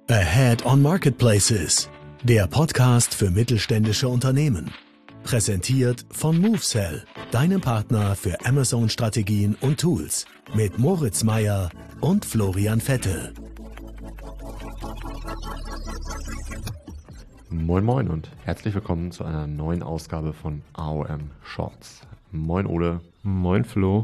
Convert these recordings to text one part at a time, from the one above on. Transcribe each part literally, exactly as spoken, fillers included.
Ahead on Marketplaces, der Podcast für mittelständische Unternehmen. Präsentiert von MoveSell, deinem Partner für Amazon-Strategien und Tools. Mit Moritz Meyer und Florian Vettel. Moin Moin und herzlich willkommen zu einer neuen Ausgabe von A O M Shorts. Moin Ole. Moin Flo.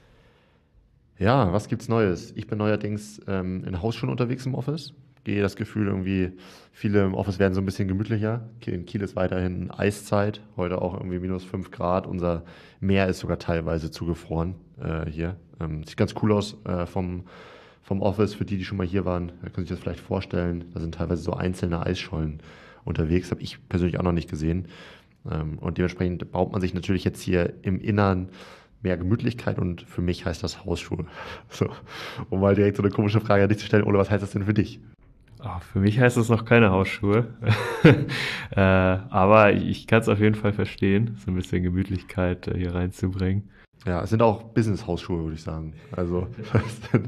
Ja, was gibt's Neues? Ich bin neuerdings ähm, in Hausschuhen unterwegs im Office. Gehe das Gefühl irgendwie, viele im Office werden so ein bisschen gemütlicher. In Kiel ist weiterhin Eiszeit, heute auch irgendwie minus fünf Grad. Unser Meer ist sogar teilweise zugefroren äh, hier. Ähm, sieht ganz cool aus äh, vom, vom Office. Für die, die schon mal hier waren, können sich das vielleicht vorstellen. Da sind teilweise so einzelne Eisschollen unterwegs, habe ich persönlich auch noch nicht gesehen. Ähm, und dementsprechend baut man sich natürlich jetzt hier im Innern mehr Gemütlichkeit und für mich heißt das Hausschuhe. So, um mal direkt so eine komische Frage an dich zu stellen, Ole, was heißt das denn für dich? Oh, für mich heißt es noch keine Hausschuhe, äh, aber ich kann es auf jeden Fall verstehen, so ein bisschen Gemütlichkeit äh, hier reinzubringen. Ja, es sind auch Business-Hausschuhe, würde ich sagen. Also es sind,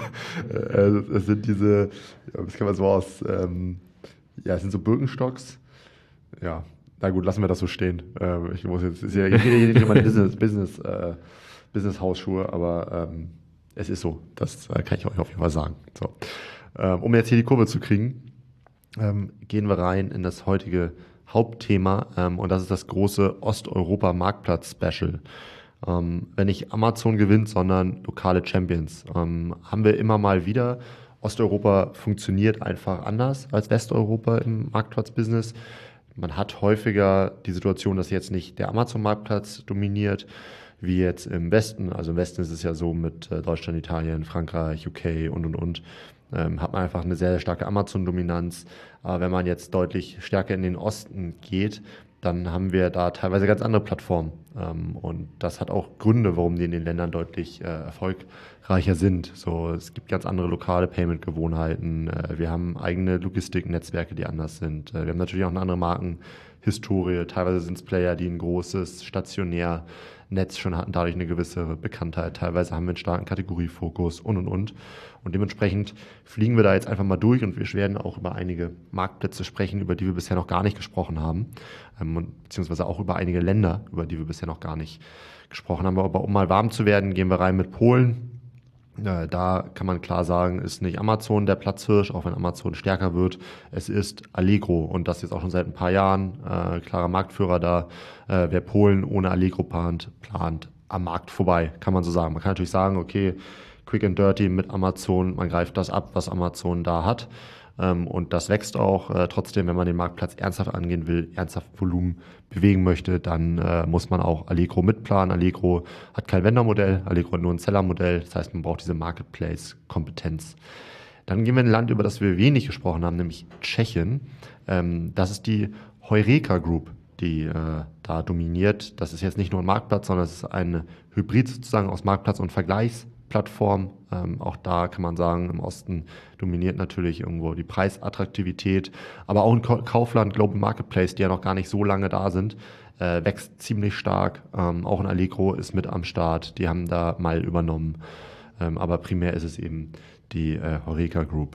äh, es sind diese, das kann man so aus, ähm, ja, es sind so Birkenstocks. Ja, na gut, lassen wir das so stehen. Äh, ich muss jetzt, ist ja, ich rede hier nicht über meine Business, Business, äh, Business-Hausschuhe, aber ähm, es ist so, das äh, kann ich euch auf jeden Fall sagen. So. Ähm, um jetzt hier die Kurve zu kriegen, ähm, gehen wir rein in das heutige Hauptthema ähm, und das ist das große Osteuropa-Marktplatz-Special. Ähm, wenn nicht Amazon gewinnt, sondern lokale Champions, ähm, haben wir immer mal wieder. Osteuropa funktioniert einfach anders als Westeuropa im Marktplatzbusiness. Man hat häufiger die Situation, dass jetzt nicht der Amazon-Marktplatz dominiert, wie jetzt im Westen. Also im Westen ist es ja so mit äh, Deutschland, Italien, Frankreich, U K und, und, und. Ähm, hat man einfach eine sehr, sehr starke Amazon-Dominanz. Aber wenn man jetzt deutlich stärker in den Osten geht, dann haben wir da teilweise ganz andere Plattformen. Ähm, und das hat auch Gründe, warum die in den Ländern deutlich äh, erfolgreicher sind. So, es gibt ganz andere lokale Payment-Gewohnheiten. Äh, wir haben eigene Logistiknetzwerke, die anders sind. Äh, wir haben natürlich auch eine andere Markenhistorie. Teilweise sind es Player, die ein großes Stationärnetz schon hatten, dadurch eine gewisse Bekanntheit. Teilweise haben wir einen starken Kategoriefokus und, und, und. Und dementsprechend fliegen wir da jetzt einfach mal durch und wir werden auch über einige Marktplätze sprechen, über die wir bisher noch gar nicht gesprochen haben, ähm, beziehungsweise auch über einige Länder, über die wir bisher noch gar nicht gesprochen haben. Aber um mal warm zu werden, gehen wir rein mit Polen. Äh, da kann man klar sagen, ist nicht Amazon der Platzhirsch, auch wenn Amazon stärker wird. Es ist Allegro und das jetzt auch schon seit ein paar Jahren. Äh, klarer Marktführer da. Äh, wer Polen ohne Allegro plant, plant am Markt vorbei, kann man so sagen. Man kann natürlich sagen, okay, Quick and Dirty mit Amazon, man greift das ab, was Amazon da hat ähm, und das wächst auch. Äh, trotzdem, wenn man den Marktplatz ernsthaft angehen will, ernsthaft Volumen bewegen möchte, dann äh, muss man auch Allegro mitplanen. Allegro hat kein Vendor-Modell, Allegro hat nur ein Seller-Modell, das heißt, man braucht diese Marketplace-Kompetenz. Dann gehen wir in ein Land, über das wir wenig gesprochen haben, nämlich Tschechien. Ähm, das ist die Heureka Group, die äh, da dominiert. Das ist jetzt nicht nur ein Marktplatz, sondern es ist ein Hybrid sozusagen aus Marktplatz und Vergleichs. Plattform. Ähm, auch da kann man sagen, im Osten dominiert natürlich irgendwo die Preisattraktivität, aber auch in Kaufland, Global Marketplace, die ja noch gar nicht so lange da sind, äh, wächst ziemlich stark. Ähm, auch in Allegro ist mit am Start, die haben da mal übernommen, ähm, aber primär ist es eben die äh, Heureka Group.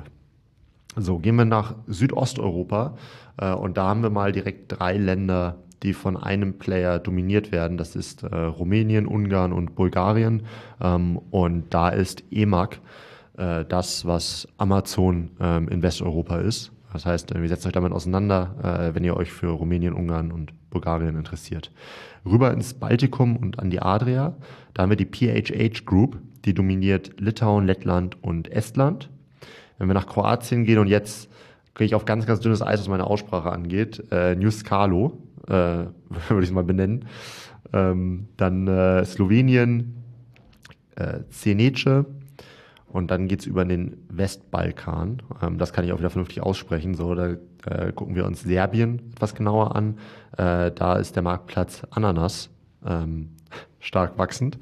So, gehen wir nach Südosteuropa äh, und da haben wir mal direkt drei Länder, die von einem Player dominiert werden. Das ist äh, Rumänien, Ungarn und Bulgarien. Ähm, und da ist E M A G äh, das, was Amazon ähm, in Westeuropa ist. Das heißt, wir setzen euch damit auseinander, äh, wenn ihr euch für Rumänien, Ungarn und Bulgarien interessiert. Rüber ins Baltikum und an die Adria. Da haben wir die P H H Group, die dominiert Litauen, Lettland und Estland. Wenn wir nach Kroatien gehen und jetzt gehe ich auf ganz, ganz dünnes Eis, was meine Aussprache angeht, äh, New Scalo, äh, würde ich es mal benennen. Ähm, dann äh, Slowenien, äh, Cenece und dann geht es über den Westbalkan. Ähm, das kann ich auch wieder vernünftig aussprechen. So, da äh, gucken wir uns Serbien etwas genauer an. Äh, da ist der Marktplatz Ananas ähm, stark wachsend.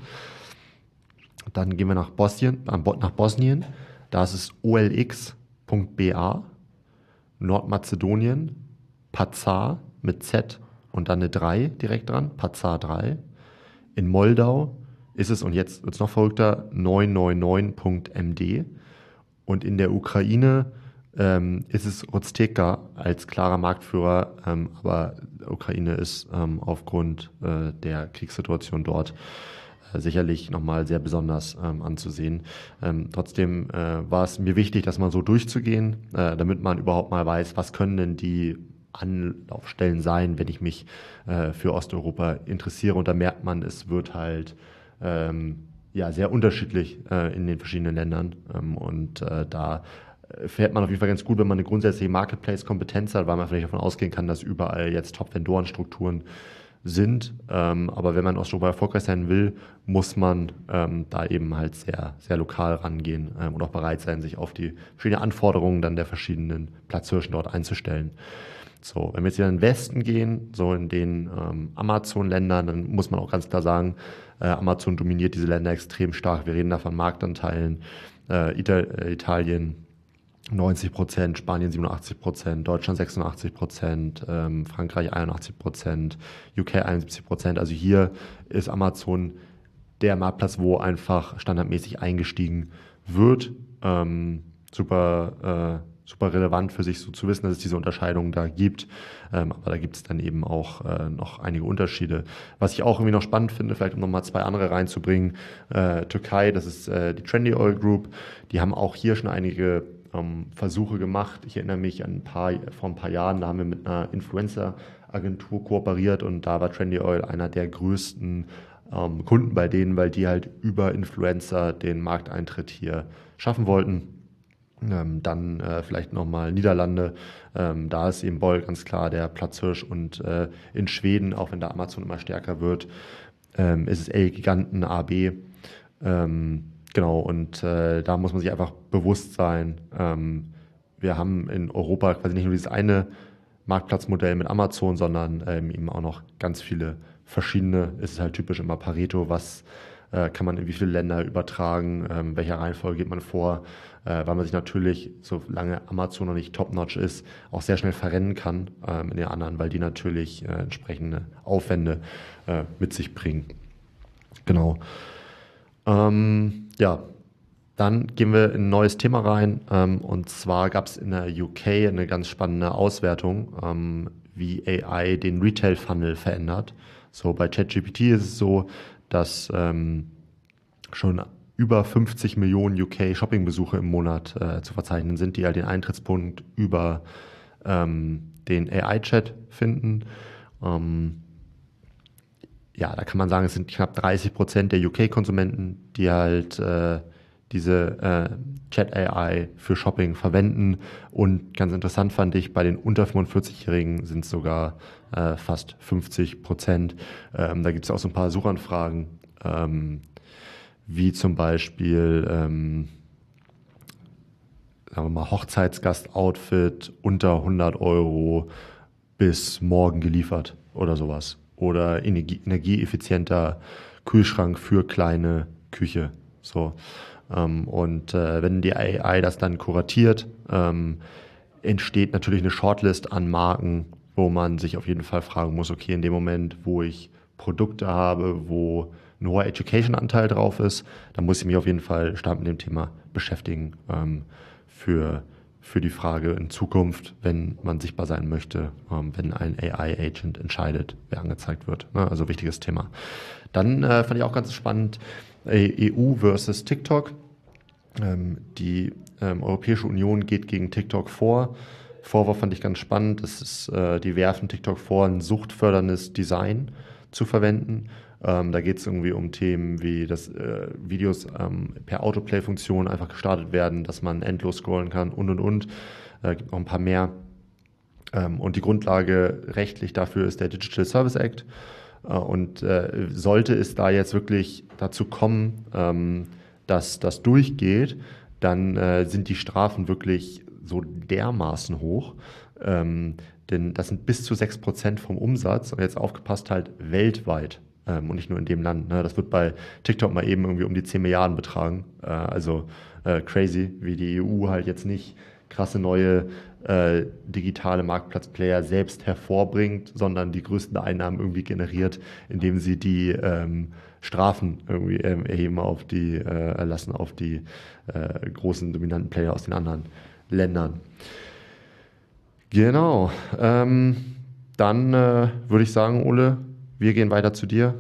Dann gehen wir nach Bosnien, äh, nach Bosnien. Da ist es O L X Punkt B A. Nordmazedonien, Pazar mit Z und dann eine drei direkt dran, Pazar drei. In Moldau ist es, und jetzt wird es noch verrückter, neun neun neun Punkt M D. Und in der Ukraine ähm, ist es Rozteca als klarer Marktführer, ähm, aber Ukraine ist ähm, aufgrund äh, der Kriegssituation dort äh, sicherlich nochmal sehr besonders ähm, anzusehen. Ähm, trotzdem äh, war es mir wichtig, das mal so durchzugehen, äh, damit man überhaupt mal weiß, was können denn die Anlaufstellen sein, wenn ich mich äh, für Osteuropa interessiere. Und da merkt man, es wird halt ähm, ja, sehr unterschiedlich äh, in den verschiedenen Ländern. Ähm, und äh, da fährt man auf jeden Fall ganz gut, wenn man eine grundsätzliche Marketplace-Kompetenz hat, weil man vielleicht davon ausgehen kann, dass überall jetzt Top-Vendoren-Strukturen sind. Ähm, aber wenn man in Osteuropa erfolgreich sein will, muss man ähm, da eben halt sehr, sehr lokal rangehen ähm, und auch bereit sein, sich auf die verschiedenen Anforderungen dann der verschiedenen Platzhirschen dort einzustellen. So, wenn wir jetzt wieder in den Westen gehen, so in den ähm, Amazon-Ländern, dann muss man auch ganz klar sagen, äh, Amazon dominiert diese Länder extrem stark. Wir reden da von Marktanteilen. Äh, Ital- äh, Italien neunzig Prozent, Spanien siebenundachtzig Prozent, Deutschland sechsundachtzig Prozent, ähm, Frankreich einundachtzig Prozent, U K einundsiebzig Prozent. Also hier ist Amazon der Marktplatz, wo einfach standardmäßig eingestiegen wird. Ähm, super, äh, super relevant für sich so zu wissen, dass es diese Unterscheidungen da gibt. Ähm, aber da gibt es dann eben auch äh, noch einige Unterschiede. Was ich auch irgendwie noch spannend finde, vielleicht um nochmal zwei andere reinzubringen, äh, Türkei, das ist äh, die Trendy Oil Group, die haben auch hier schon einige ähm, Versuche gemacht. Ich erinnere mich an ein paar, vor ein paar Jahren, da haben wir mit einer Influencer-Agentur kooperiert und da war Trendy Oil einer der größten ähm, Kunden bei denen, weil die halt über Influencer den Markteintritt hier schaffen wollten. Ähm, dann äh, vielleicht nochmal Niederlande, ähm, da ist eben Boll ganz klar der Platzhirsch und äh, in Schweden, auch wenn da Amazon immer stärker wird, ähm, ist es El-Giganten A B. Ähm, genau, und äh, da muss man sich einfach bewusst sein, ähm, wir haben in Europa quasi nicht nur dieses eine Marktplatzmodell mit Amazon, sondern ähm, eben auch noch ganz viele verschiedene. Es ist halt typisch immer Pareto, was äh, kann man in wie viele Länder übertragen, ähm, in welcher Reihenfolge geht man vor, äh, weil man sich natürlich, solange Amazon noch nicht top-notch ist, auch sehr schnell verrennen kann ähm, in den anderen, weil die natürlich äh, entsprechende Aufwände äh, mit sich bringen. Genau. Ähm, ja, dann gehen wir in ein neues Thema rein. Ähm, und zwar gab es in der U K eine ganz spannende Auswertung, ähm, wie A I den Retail-Funnel verändert. So bei ChatGPT ist es so, dass ähm, schon über fünfzig Millionen U K-Shopping-Besuche im Monat äh, zu verzeichnen sind, die halt den Eintrittspunkt über ähm, den A I-Chat finden. Ähm, ja, da kann man sagen, es sind knapp dreißig Prozent der U K-Konsumenten, die halt äh, diese äh, Chat-A I für Shopping verwenden. Und ganz interessant fand ich, bei den unter fünfundvierzig-Jährigen sind es sogar äh, fast fünfzig Prozent. Ähm, da gibt es auch so ein paar Suchanfragen, ähm, wie zum Beispiel ähm, sagen wir mal Hochzeitsgast-Outfit unter hundert Euro bis morgen geliefert oder sowas. Oder energie- energieeffizienter Kühlschrank für kleine Küche. So. Ähm, und äh, wenn die A I das dann kuratiert, ähm, entsteht natürlich eine Shortlist an Marken, wo man sich auf jeden Fall fragen muss, okay, in dem Moment, wo ich Produkte habe, wo ein hoher Education-Anteil drauf ist, dann muss ich mich auf jeden Fall stark mit dem Thema beschäftigen ähm, für, für die Frage in Zukunft, wenn man sichtbar sein möchte, ähm, wenn ein A I-Agent entscheidet, wer angezeigt wird. Ne? Also wichtiges Thema. Dann äh, fand ich auch ganz spannend, E U versus TikTok. Ähm, die ähm, Europäische Union geht gegen TikTok vor. Vorwurf fand ich ganz spannend. Das ist, äh, die werfen TikTok vor, ein suchtförderndes Design zu verwenden. Ähm, da geht es irgendwie um Themen wie, dass äh, Videos ähm, per Autoplay-Funktion einfach gestartet werden, dass man endlos scrollen kann und und und. Äh, gibt noch ein paar mehr. Ähm, und die Grundlage rechtlich dafür ist der Digital Service Act. Äh, und äh, sollte es da jetzt wirklich dazu kommen, ähm, dass das durchgeht, dann äh, sind die Strafen wirklich so dermaßen hoch. Ähm, denn das sind bis zu sechs Prozent vom Umsatz und jetzt aufgepasst halt weltweit ähm, und nicht nur in dem Land. Ne? Das wird bei TikTok mal eben irgendwie um die zehn Milliarden betragen. Äh, also äh, crazy, wie die E U halt jetzt nicht krasse neue äh, digitale Marktplatzplayer selbst hervorbringt, sondern die größten Einnahmen irgendwie generiert, indem sie die ähm, Strafen irgendwie ähm, erheben auf die, äh, erlassen auf die äh, großen dominanten Player aus den anderen Ländern. Genau. Ähm, dann äh, würde ich sagen, Ole, wir gehen weiter zu dir.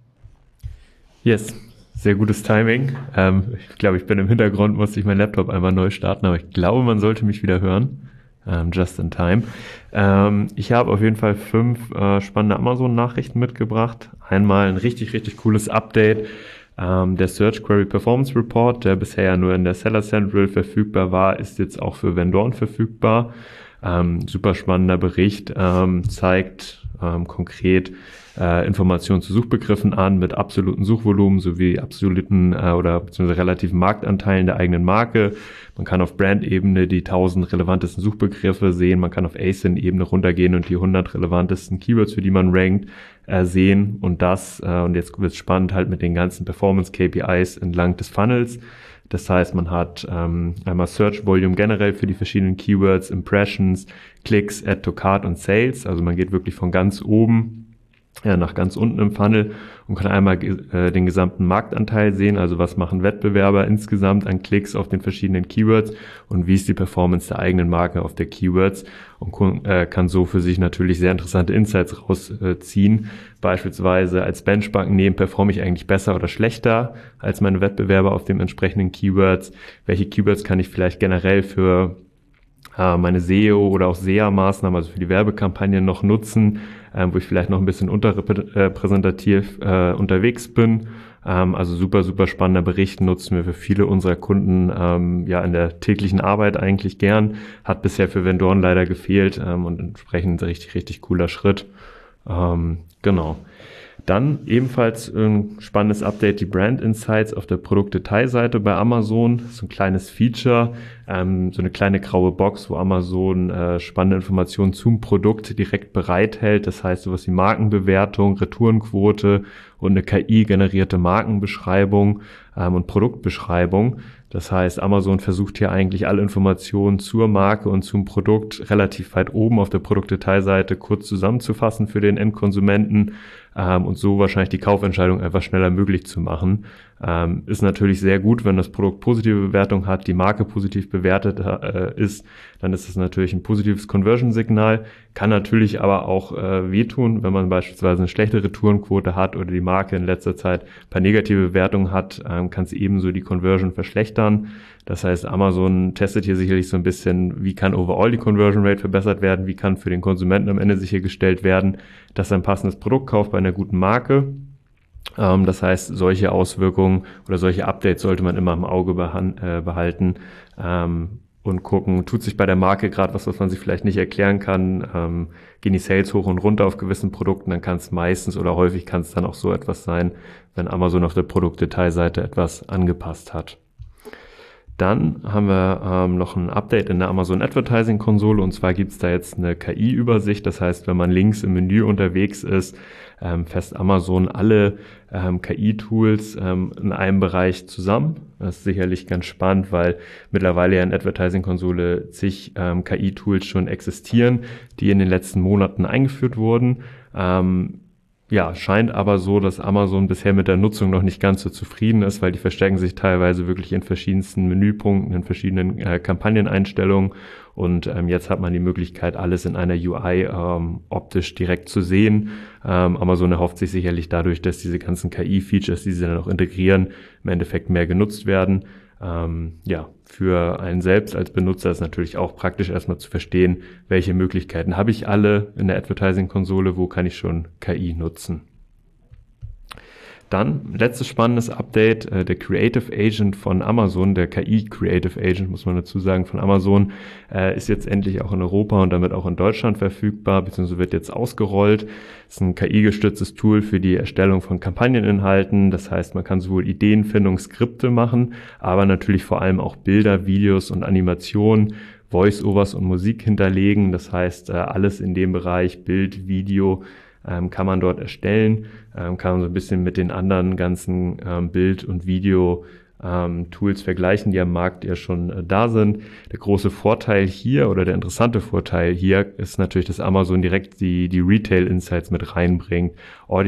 Yes, sehr gutes Timing. Ähm, ich glaube, ich bin im Hintergrund, musste ich meinen Laptop einmal neu starten, aber ich glaube, man sollte mich wieder hören. Ähm, just in time. Ähm, ich habe auf jeden Fall fünf äh, spannende Amazon-Nachrichten mitgebracht. Einmal ein richtig, richtig cooles Update. Ähm, der Search Query Performance Report, der bisher ja nur in der Seller Central verfügbar war, ist jetzt auch für Vendoren verfügbar. Ähm, super spannender Bericht, ähm, zeigt ähm, konkret äh, Informationen zu Suchbegriffen an mit absoluten Suchvolumen sowie absoluten äh, oder beziehungsweise relativen Marktanteilen der eigenen Marke. Man kann auf Brand-Ebene die tausend relevantesten Suchbegriffe sehen, man kann auf A S I N-Ebene runtergehen und die hundert relevantesten Keywords, für die man rankt, äh, sehen und das, äh, und jetzt wird es spannend, halt mit den ganzen Performance-K P Is entlang des Funnels. Das heißt, man hat ähm, einmal Search Volume generell für die verschiedenen Keywords, Impressions, Klicks, Add to Cart und Sales. Also man geht wirklich von ganz oben ja, nach ganz unten im Funnel und kann einmal äh, den gesamten Marktanteil sehen, also was machen Wettbewerber insgesamt an Klicks auf den verschiedenen Keywords und wie ist die Performance der eigenen Marke auf der Keywords und äh, kann so für sich natürlich sehr interessante Insights rausziehen. Beispielsweise als Benchmark nehmen, performe ich eigentlich besser oder schlechter als meine Wettbewerber auf den entsprechenden Keywords? Welche Keywords kann ich vielleicht generell für äh, meine S E O oder auch S E A-Maßnahmen, also für die Werbekampagnen noch nutzen, ähm, wo ich vielleicht noch ein bisschen unterrepräsentativ äh, unterwegs bin. Ähm, also super, super spannender Bericht, nutzen wir für viele unserer Kunden ähm, ja in der täglichen Arbeit eigentlich gern. Hat bisher für Vendoren leider gefehlt ähm, und entsprechend ein richtig, richtig cooler Schritt. Ähm, genau. Dann ebenfalls ein spannendes Update, die Brand Insights auf der Produktdetailseite bei Amazon. Das ist ein kleines Feature, ähm, so eine kleine graue Box, wo Amazon äh, spannende Informationen zum Produkt direkt bereithält. Das heißt sowas wie Markenbewertung, Retourenquote und eine K I-generierte Markenbeschreibung ähm, und Produktbeschreibung. Das heißt, Amazon versucht hier eigentlich alle Informationen zur Marke und zum Produkt relativ weit oben auf der Produktdetailseite kurz zusammenzufassen für den Endkonsumenten ähm, und so wahrscheinlich die Kaufentscheidung einfach schneller möglich zu machen. Ähm, ist natürlich sehr gut, wenn das Produkt positive Bewertung hat, die Marke positiv bewertet äh, ist, dann ist das natürlich ein positives Conversion-Signal, kann natürlich aber auch äh, wehtun, wenn man beispielsweise eine schlechte Retourenquote hat oder die Marke in letzter Zeit ein paar negative Bewertungen hat, ähm, kann es ebenso die Conversion verschlechtern. Das heißt, Amazon testet hier sicherlich so ein bisschen, wie kann overall die Conversion Rate verbessert werden, wie kann für den Konsumenten am Ende sichergestellt werden, dass er ein passendes Produkt kauft bei einer guten Marke. Ähm, das heißt, solche Auswirkungen oder solche Updates sollte man immer im Auge behan- äh, behalten ähm, und gucken, tut sich bei der Marke gerade was, was man sich vielleicht nicht erklären kann, ähm, gehen die Sales hoch und runter auf gewissen Produkten, dann kann es meistens oder häufig kann es dann auch so etwas sein, wenn Amazon auf der Produktdetailseite etwas angepasst hat. Dann haben wir ähm, noch ein Update in der Amazon Advertising Konsole und zwar gibt es da jetzt eine K I-Übersicht. Das heißt, wenn man links im Menü unterwegs ist, ähm, fasst Amazon alle ähm, K I-Tools ähm, in einem Bereich zusammen. Das ist sicherlich ganz spannend, weil mittlerweile ja in Advertising Konsole zig ähm, K I-Tools schon existieren, die in den letzten Monaten eingeführt wurden. Ähm, Ja, scheint aber so, dass Amazon bisher mit der Nutzung noch nicht ganz so zufrieden ist, weil die verstecken sich teilweise wirklich in verschiedensten Menüpunkten, in verschiedenen äh, Kampagneneinstellungen und ähm, jetzt hat man die Möglichkeit, alles in einer U I ähm, optisch direkt zu sehen. Ähm, Amazon erhofft sich sicherlich dadurch, dass diese ganzen K I-Features, die sie dann auch integrieren, im Endeffekt mehr genutzt werden. Ähm, ja, für einen selbst als Benutzer ist natürlich auch praktisch erstmal zu verstehen, welche Möglichkeiten habe ich alle in der Advertising-Konsole, wo kann ich schon K I nutzen. Dann, letztes spannendes Update, äh, der Creative Agent von Amazon, der K I Creative Agent, muss man dazu sagen, von Amazon, äh, ist jetzt endlich auch in Europa und damit auch in Deutschland verfügbar, beziehungsweise wird jetzt ausgerollt. Das ist ein K I-gestütztes Tool für die Erstellung von Kampagneninhalten. Das heißt, man kann sowohl Ideenfindung, Skripte machen, aber natürlich vor allem auch Bilder, Videos und Animationen, Voice-Overs und Musik hinterlegen. Das heißt, äh, alles in dem Bereich Bild, Video, Ähm, kann man dort erstellen, ähm, kann man so ein bisschen mit den anderen ganzen ähm, Bild- und Video-Tools ähm, vergleichen, die am Markt ja schon äh, da sind. Der große Vorteil hier oder der interessante Vorteil hier ist natürlich, dass Amazon direkt die, die Retail-Insights mit reinbringt,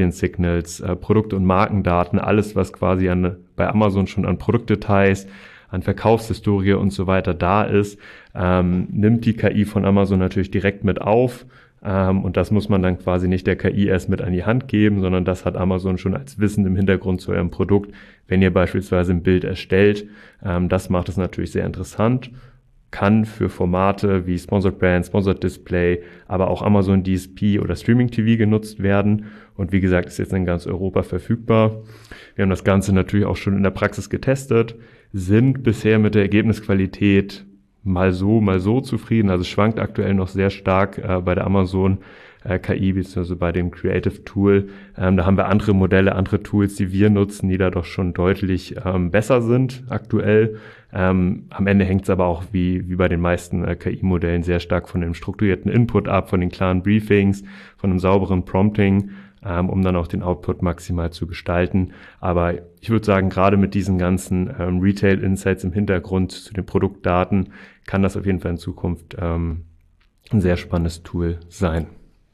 Audience-Signals, äh, Produkt- und Markendaten, alles, was quasi an, bei Amazon schon an Produktdetails, an Verkaufshistorie und so weiter da ist, ähm, nimmt die K I von Amazon natürlich direkt mit auf. Ähm, und das muss man dann quasi nicht der K I erst mit an die Hand geben, sondern das hat Amazon schon als Wissen im Hintergrund zu eurem Produkt, wenn ihr beispielsweise ein Bild erstellt. Ähm, das macht es natürlich sehr interessant. Kann für Formate wie Sponsored Brand, Sponsored Display, aber auch Amazon D S P oder Streaming T V genutzt werden. Und wie gesagt, ist jetzt in ganz Europa verfügbar. Wir haben das Ganze natürlich auch schon in der Praxis getestet, sind bisher mit der Ergebnisqualität mal so, mal so zufrieden. Also es schwankt aktuell noch sehr stark äh, bei der Amazon äh, K I bzw. bei dem Creative Tool. Ähm, da haben wir andere Modelle, andere Tools, die wir nutzen, die da doch schon deutlich ähm, besser sind aktuell. Ähm, am Ende hängt es aber auch wie, wie bei den meisten äh, K I-Modellen sehr stark von dem strukturierten Input ab, von den klaren Briefings, von einem sauberen Prompting, ähm, um dann auch den Output maximal zu gestalten. Aber ich würde sagen, gerade mit diesen ganzen ähm, Retail-Insights im Hintergrund zu den Produktdaten kann das auf jeden Fall in Zukunft ähm, ein sehr spannendes Tool sein.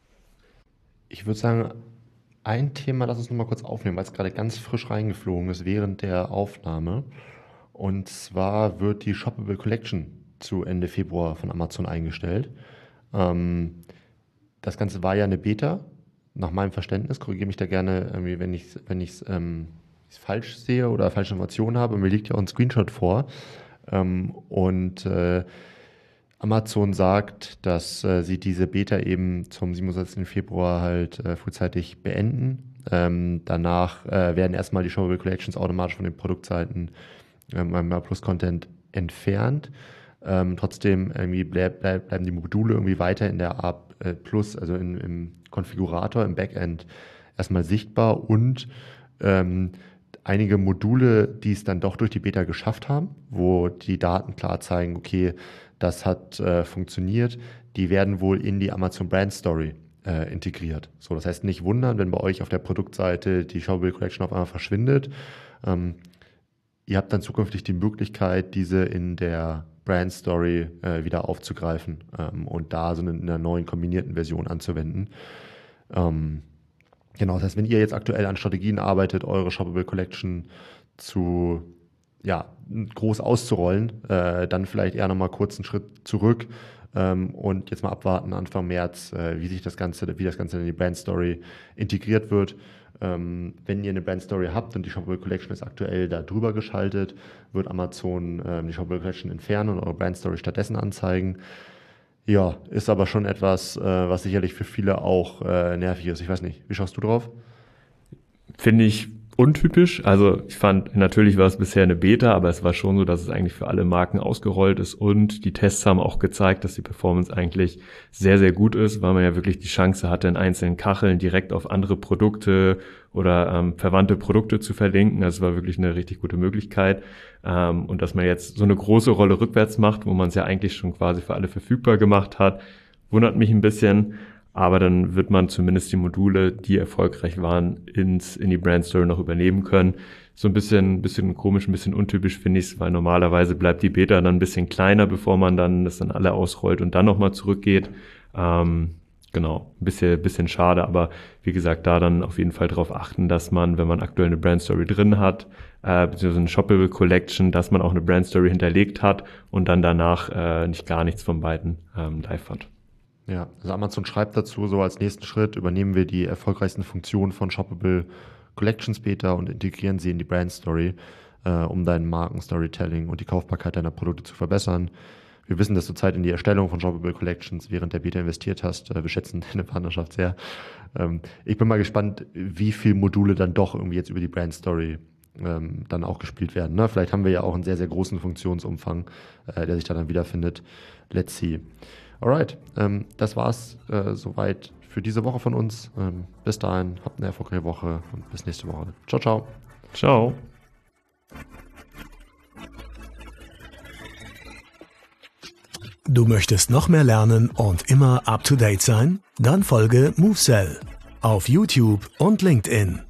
Ich würde sagen, ein Thema, lass uns nochmal kurz aufnehmen, weil es gerade ganz frisch reingeflogen ist während der Aufnahme. Und zwar wird die Shoppable Collection zu Ende Februar von Amazon eingestellt. Ähm, das Ganze war ja eine Beta, nach meinem Verständnis. Korrigiere mich da gerne, irgendwie, wenn ich es wenn ich's, ähm, falsch sehe oder falsche Informationen habe. Mir liegt ja auch ein Screenshot vor. Ähm, und äh, Amazon sagt, dass äh, sie diese Beta eben zum siebenundzwanzigsten Februar halt äh, frühzeitig beenden. Ähm, danach äh, werden erstmal die Shoppable Collections automatisch von den Produktseiten ähm, Plus Content entfernt. Ähm, trotzdem irgendwie bleib, bleib, bleiben die Module irgendwie weiter in der A äh, Plus, also in, im Konfigurator, im Backend erstmal sichtbar und ähm, einige Module, die es dann doch durch die Beta geschafft haben, wo die Daten klar zeigen, okay, das hat äh, funktioniert, die werden wohl in die Amazon Brand Story äh, integriert. So, das heißt, nicht wundern, wenn bei euch auf der Produktseite die Shoppable Collection auf einmal verschwindet. Ähm, ihr habt dann zukünftig die Möglichkeit, diese in der Brand Story äh, wieder aufzugreifen ähm, und da so in einer neuen kombinierten Version anzuwenden. Ähm, genau, das heißt, wenn ihr jetzt aktuell an Strategien arbeitet, eure Shoppable Collection zu ja, groß auszurollen, äh, dann vielleicht eher nochmal kurz einen Schritt zurück ähm, und jetzt mal abwarten Anfang März, äh, wie sich das Ganze, wie das Ganze in die Brand Story integriert wird. Ähm, wenn ihr eine Brand Story habt und die Shoppable Collection ist aktuell da drüber geschaltet, wird Amazon ähm, die Shoppable Collection entfernen und eure Brand Story stattdessen anzeigen. Ja, ist aber schon etwas, äh, was sicherlich für viele auch äh, nervig ist. Ich weiß nicht, wie schaust du drauf? Finde ich untypisch. Also ich fand, natürlich war es bisher eine Beta, aber es war schon so, dass es eigentlich für alle Marken ausgerollt ist und die Tests haben auch gezeigt, dass die Performance eigentlich sehr, sehr gut ist, weil man ja wirklich die Chance hatte, in einzelnen Kacheln direkt auf andere Produkte oder ähm, verwandte Produkte zu verlinken. Also es war wirklich eine richtig gute Möglichkeit. Ähm, und dass man jetzt so eine große Rolle rückwärts macht, wo man es ja eigentlich schon quasi für alle verfügbar gemacht hat, wundert mich ein bisschen. Aber dann wird man zumindest die Module, die erfolgreich waren, ins in die Brand Story noch übernehmen können. So ein bisschen bisschen komisch, ein bisschen untypisch finde ich es, weil normalerweise bleibt die Beta dann ein bisschen kleiner, bevor man dann das dann alle ausrollt und dann nochmal zurückgeht. Ähm, genau, ein bisschen, bisschen schade, aber wie gesagt, da dann auf jeden Fall darauf achten, dass man, wenn man aktuell eine Brand Story drin hat, äh, beziehungsweise eine Shoppable Collection, dass man auch eine Brand Story hinterlegt hat und dann danach äh, nicht gar nichts von beiden ähm, live hat. Ja, also Amazon schreibt dazu, so als nächsten Schritt übernehmen wir die erfolgreichsten Funktionen von Shoppable Collections Beta und integrieren sie in die Brand Story, äh, um dein Marken-Storytelling und die Kaufbarkeit deiner Produkte zu verbessern. Wir wissen, dass du Zeit in die Erstellung von Shoppable Collections während der Beta investiert hast. Äh, wir schätzen deine Partnerschaft sehr. Ähm, ich bin mal gespannt, wie viele Module dann doch irgendwie jetzt über die Brand Story ähm, dann auch gespielt werden. Ne? Vielleicht haben wir ja auch einen sehr, sehr großen Funktionsumfang, äh, der sich da dann wiederfindet. Let's see. Alright, ähm, das war's äh, soweit für diese Woche von uns. Ähm, bis dahin, habt eine erfolgreiche Woche und bis nächste Woche. Ciao, ciao. Ciao. Du möchtest noch mehr lernen und immer up to date sein? Dann folge MoveSell auf YouTube und LinkedIn.